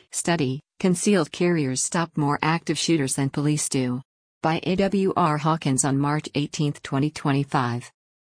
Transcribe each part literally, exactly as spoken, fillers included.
Study: Concealed carriers stop more active shooters than police do. By A W R Hawkins on March eighteenth, twenty twenty-five.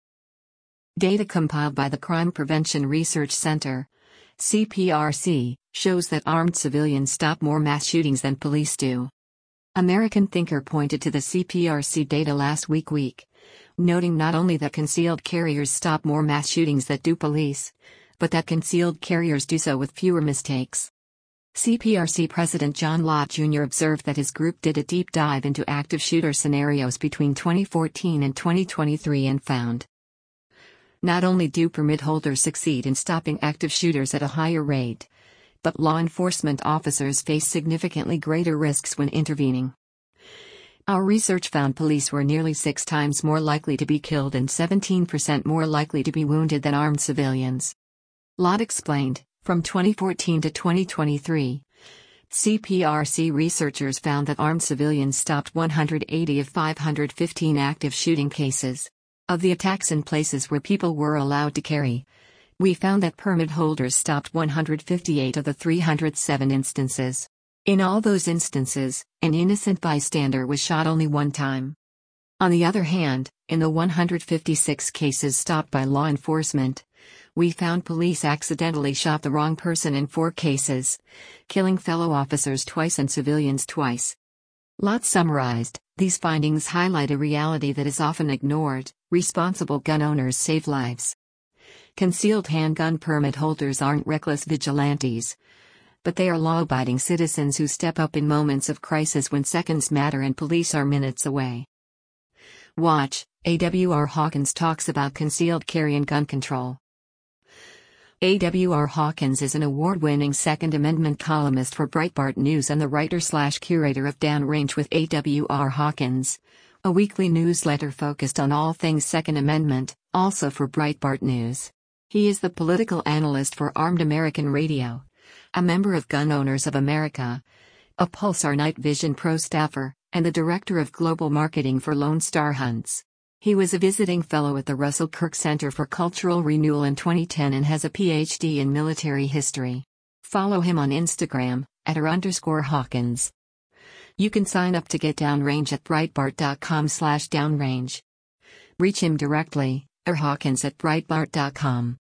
Data compiled by the Crime Prevention Research Center, C P R C, shows that armed civilians stop more mass shootings than police do. American Thinker pointed to the C P R C data last week week, noting not only that concealed carriers stop more mass shootings than do police, but that concealed carriers do so with fewer mistakes. C P R C President John Lott Junior observed that his group did a deep dive into active shooter scenarios between twenty fourteen and twenty twenty-three and found not only do permit holders succeed in stopping active shooters at a higher rate, but law enforcement officers face significantly greater risks when intervening. Our research found police were nearly six times more likely to be killed and seventeen percent more likely to be wounded than armed civilians. Lott explained, from twenty fourteen to twenty twenty-three, C P R C researchers found that armed civilians stopped one hundred eighty of five hundred fifteen active shooting cases. Of the attacks in places where people were allowed to carry, we found that permit holders stopped one hundred fifty-eight of the three hundred seven instances. In all those instances, an innocent bystander was shot only one time. On the other hand, in the one hundred fifty-six cases stopped by law enforcement, we found police accidentally shot the wrong person in four cases, killing fellow officers twice and civilians twice. Lott summarized, these findings highlight a reality that is often ignored: responsible gun owners save lives. Concealed handgun permit holders aren't reckless vigilantes, but they are law-abiding citizens who step up in moments of crisis when seconds matter and police are minutes away. Watch, A W R Hawkins talks about concealed carry and gun control. A W R Hawkins is an award-winning Second Amendment columnist for Breitbart News and the writer-slash-curator of Downrange with A W R Hawkins, a weekly newsletter focused on all things Second Amendment, also for Breitbart News. He is the political analyst for Armed American Radio, a member of Gun Owners of America, a Pulsar Night Vision Pro staffer, and the director of global marketing for Lone Star Hunts. He was a visiting fellow at the Russell Kirk Center for Cultural Renewal in twenty ten and has a P H D in military history. Follow him on Instagram, at r underscore Hawkins. You can sign up to get Downrange at breitbart dot com slash downrange. Reach him directly, or Hawkins at breitbart dot com.